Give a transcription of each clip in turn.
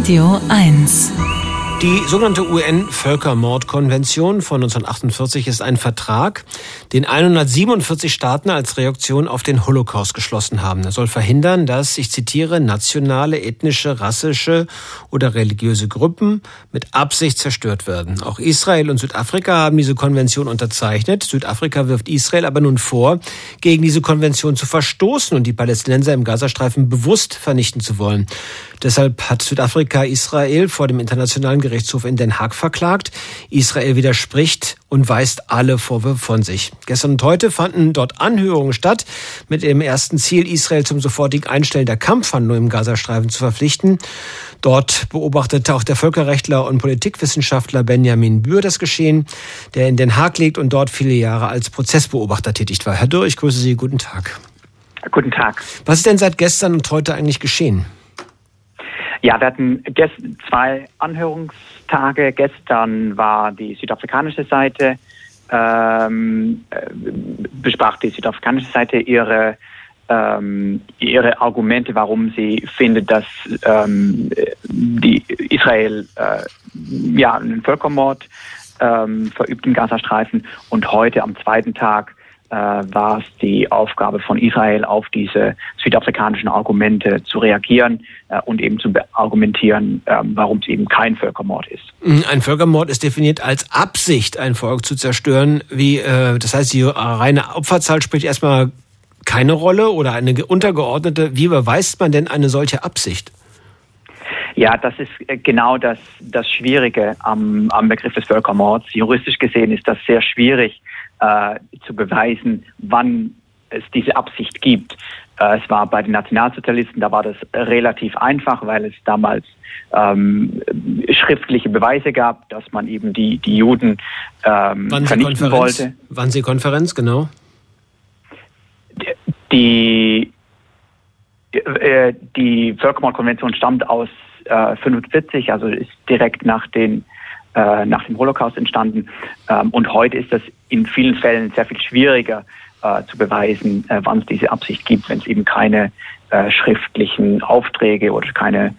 Radio 1. Die sogenannte UN-Völkermordkonvention von 1948 ist ein Vertrag, den 147 Staaten als Reaktion auf den Holocaust geschlossen haben. Er soll verhindern, dass, ich zitiere, nationale, ethnische, rassische oder religiöse Gruppen mit Absicht zerstört werden. Auch Israel und Südafrika haben diese Konvention unterzeichnet. Südafrika wirft Israel aber nun vor, gegen diese Konvention zu verstoßen und die Palästinenser im Gazastreifen bewusst vernichten zu wollen. Deshalb hat Südafrika Israel vor dem Internationalen Gerichtshof in Den Haag verklagt. Israel widerspricht und weist alle Vorwürfe von sich. Gestern und heute fanden dort Anhörungen statt, mit dem ersten Ziel, Israel zum sofortigen Einstellen der Kampfhandlungen im Gazastreifen zu verpflichten. Dort beobachtete auch der Völkerrechtler und Politikwissenschaftler Benjamin Bür das Geschehen, der in Den Haag lebt und dort viele Jahre als Prozessbeobachter tätig war. Herr Dürr, ich grüße Sie. Guten Tag. Guten Tag. Was ist denn seit gestern und heute eigentlich geschehen? Ja, wir hatten zwei Anhörungstage. Gestern war die südafrikanische Seite, besprach die südafrikanische Seite ihre Argumente, warum sie findet, dass die Israel einen Völkermord verübt im Gazastreifen. Und heute am zweiten Tag war es die Aufgabe von Israel, auf diese südafrikanischen Argumente zu reagieren und eben zu argumentieren, warum es eben kein Völkermord ist. Ein Völkermord ist definiert als Absicht, ein Volk zu zerstören. Das heißt, die reine Opferzahl spielt erstmal keine Rolle oder eine untergeordnete. Wie beweist man denn eine solche Absicht? Ja, das ist genau das Schwierige am Begriff des Völkermords. Juristisch gesehen ist das sehr schwierig zu beweisen, wann es diese Absicht gibt. Es war bei den Nationalsozialisten, da war das relativ einfach, weil es damals schriftliche Beweise gab, dass man eben die Juden vernichten wollte. Wannsee-Konferenz, genau. Die Völkermordkonvention stammt aus 1945, also ist direkt nach dem Holocaust entstanden. Und heute ist das in vielen Fällen sehr viel schwieriger zu beweisen, wann es diese Absicht gibt, wenn es eben keine schriftlichen Aufträge oder keine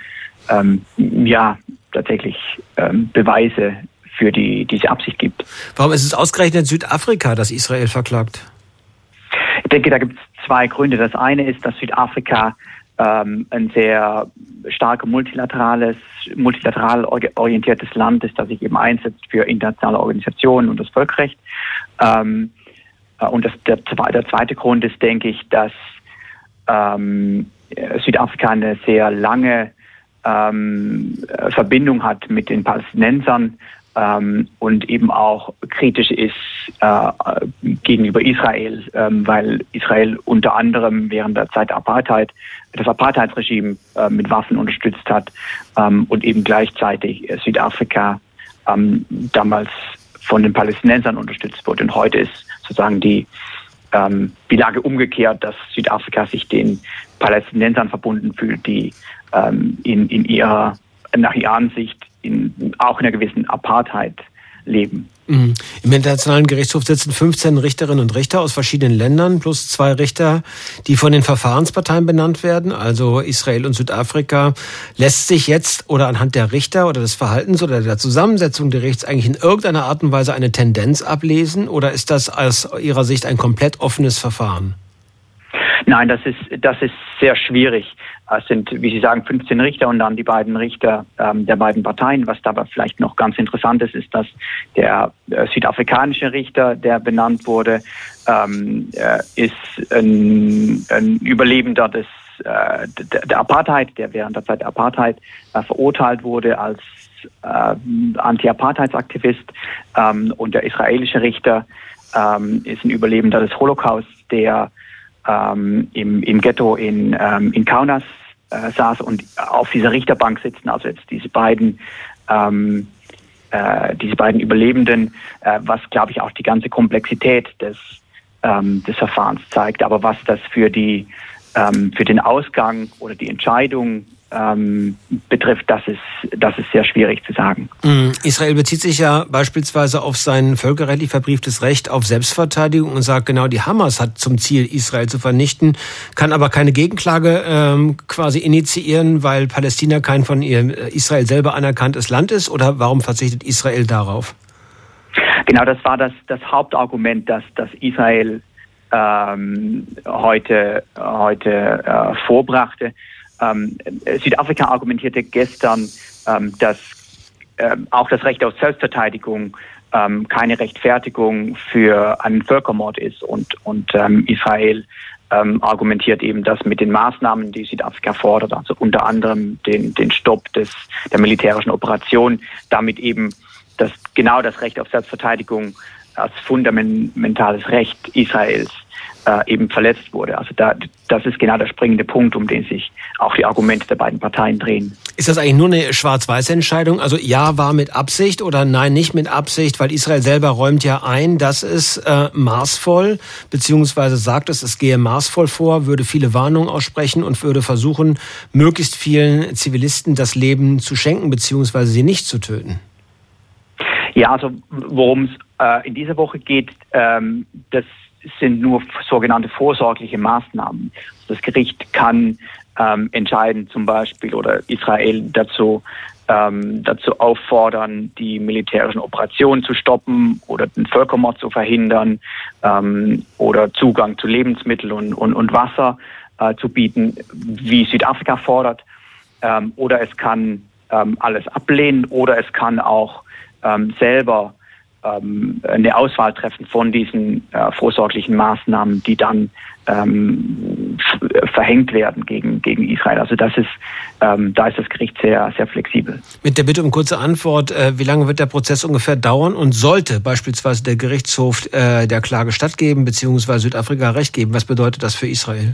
Beweise für diese Absicht gibt. Warum ist es ausgerechnet Südafrika, das Israel verklagt? Ich denke, da gibt es zwei Gründe. Das eine ist, dass Südafrika ein sehr stark multilateral orientiertes Land ist, das sich eben einsetzt für internationale Organisationen und das Völkerrecht. Und der zweite Grund ist, denke ich, dass Südafrika eine sehr lange Verbindung hat mit den Palästinensern und eben auch kritisch ist gegenüber Israel, weil Israel unter anderem während der Zeit der Apartheid das Apartheidsregime mit Waffen unterstützt hat und eben gleichzeitig Südafrika damals von den Palästinensern unterstützt wurde. Und heute ist sozusagen die Lage umgekehrt, dass Südafrika sich den Palästinensern verbunden fühlt, die nach ihrer Ansicht auch in einer gewissen Apartheid leben. Im Internationalen Gerichtshof sitzen 15 Richterinnen und Richter aus verschiedenen Ländern plus 2 Richter, die von den Verfahrensparteien benannt werden, also Israel und Südafrika. Lässt sich jetzt oder anhand der Richter oder des Verhaltens oder der Zusammensetzung der Gerichts eigentlich in irgendeiner Art und Weise eine Tendenz ablesen oder ist das aus Ihrer Sicht ein komplett offenes Verfahren? Nein, das ist sehr schwierig. Es sind, wie Sie sagen, 15 Richter und dann die beiden Richter der beiden Parteien. Was dabei vielleicht noch ganz interessant ist, dass der südafrikanische Richter, der benannt wurde, ist ein Überlebender der Apartheid, der während der Zeit der Apartheid verurteilt wurde als Anti-Apartheidsaktivist. Und der israelische Richter ist ein Überlebender des Holocaust, der im Ghetto in Kaunas saß und auf dieser Richterbank sitzen, also jetzt diese beiden Überlebenden, was, glaube ich, auch die ganze Komplexität des Verfahrens zeigt. Aber was das für den Ausgang oder die Entscheidung betrifft, das ist sehr schwierig zu sagen. Israel bezieht sich ja beispielsweise auf sein völkerrechtlich verbrieftes Recht auf Selbstverteidigung und sagt genau, die Hamas hat zum Ziel, Israel zu vernichten, kann aber keine Gegenklage quasi initiieren, weil Palästina kein von Israel selber anerkanntes Land ist, oder warum verzichtet Israel darauf? Genau, das war das Hauptargument, das Israel heute vorbrachte. Südafrika argumentierte gestern, dass auch das Recht auf Selbstverteidigung keine Rechtfertigung für einen Völkermord ist und Israel argumentiert eben, dass mit den Maßnahmen, die Südafrika fordert, also unter anderem den Stopp der militärischen Operation, damit eben das Recht auf Selbstverteidigung als fundamentales Recht Israels eben verletzt wurde. Also das ist genau der springende Punkt, um den sich auch die Argumente der beiden Parteien drehen. Ist das eigentlich nur eine schwarz-weiße Entscheidung? Also ja war mit Absicht oder nein nicht mit Absicht? Weil Israel selber räumt ja ein, dass es maßvoll, beziehungsweise sagt es gehe maßvoll vor, würde viele Warnungen aussprechen und würde versuchen, möglichst vielen Zivilisten das Leben zu schenken, beziehungsweise sie nicht zu töten. Ja, also worum es in dieser Woche geht, das sind nur sogenannte vorsorgliche Maßnahmen. Das Gericht kann entscheiden, zum Beispiel, oder Israel dazu auffordern, die militärischen Operationen zu stoppen oder den Völkermord zu verhindern oder Zugang zu Lebensmitteln und Wasser zu bieten, wie Südafrika fordert. Oder es kann alles ablehnen, oder es kann auch selber eine Auswahl treffen von diesen vorsorglichen Maßnahmen, die dann verhängt werden gegen Israel. Also da ist das Gericht sehr, sehr flexibel. Mit der Bitte um kurze Antwort, wie lange wird der Prozess ungefähr dauern und sollte beispielsweise der Gerichtshof der Klage stattgeben bzw. Südafrika Recht geben? Was bedeutet das für Israel?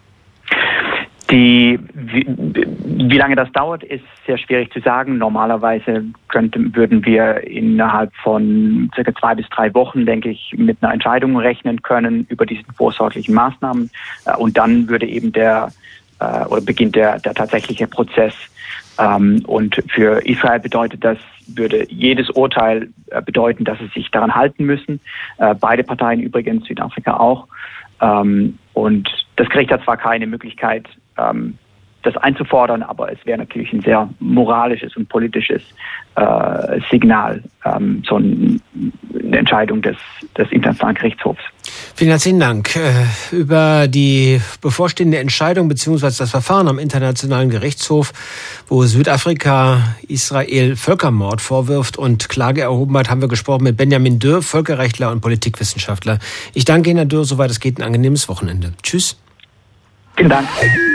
Wie lange das dauert, ist sehr schwierig zu sagen. Normalerweise würden wir innerhalb von circa 2 bis 3 Wochen, denke ich, mit einer Entscheidung rechnen können über diese vorsorglichen Maßnahmen. Und dann würde eben beginnt der tatsächliche Prozess. Und für Israel würde jedes Urteil bedeuten, dass sie sich daran halten müssen. Beide Parteien übrigens, Südafrika auch. Und das Gericht hat zwar keine Möglichkeit, das einzufordern, aber es wäre natürlich ein sehr moralisches und politisches Signal, so eine Entscheidung des Internationalen Gerichtshofs. Vielen herzlichen Dank. Über die bevorstehende Entscheidung bzw. das Verfahren am Internationalen Gerichtshof, wo Südafrika Israel Völkermord vorwirft und Klage erhoben hat, haben wir gesprochen mit Benjamin Dürr, Völkerrechtler und Politikwissenschaftler. Ich danke Ihnen, Herr Dürr, soweit es geht, ein angenehmes Wochenende. Tschüss. Vielen Dank.